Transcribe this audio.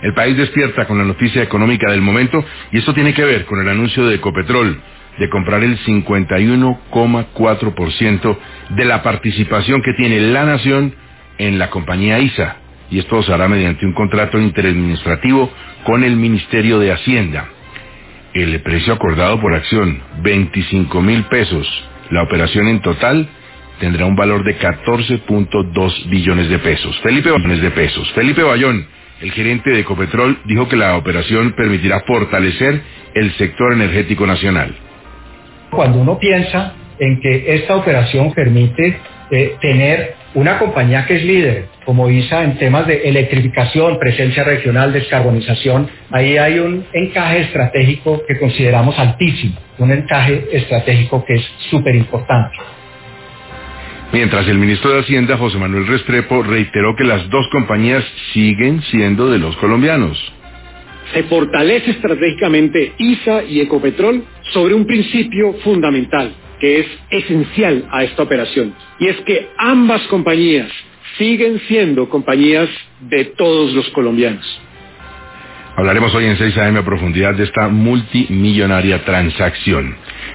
El país despierta con la noticia económica del momento y esto tiene que ver con el anuncio de Ecopetrol de comprar el 51,4% de la participación que tiene la nación en la compañía ISA. Y esto se hará mediante un contrato interadministrativo con el Ministerio de Hacienda. El precio acordado por acción, 25.000 pesos. La operación en total tendrá un valor de 14.2 billones de pesos. Felipe Bayón, el gerente de Ecopetrol, dijo que la operación permitirá fortalecer el sector energético nacional. Cuando uno piensa en que esta operación permite tener una compañía que es líder, como ISA, en temas de electrificación, presencia regional, descarbonización, ahí hay un encaje estratégico que consideramos altísimo, un encaje estratégico que es súper importante. Mientras el ministro de Hacienda, José Manuel Restrepo, reiteró que las dos compañías siguen siendo de los colombianos. Se fortalece estratégicamente ISA y Ecopetrol sobre un principio fundamental, que es esencial a esta operación, y es que ambas compañías siguen siendo compañías de todos los colombianos. Hablaremos hoy en 6 AM a profundidad de esta multimillonaria transacción.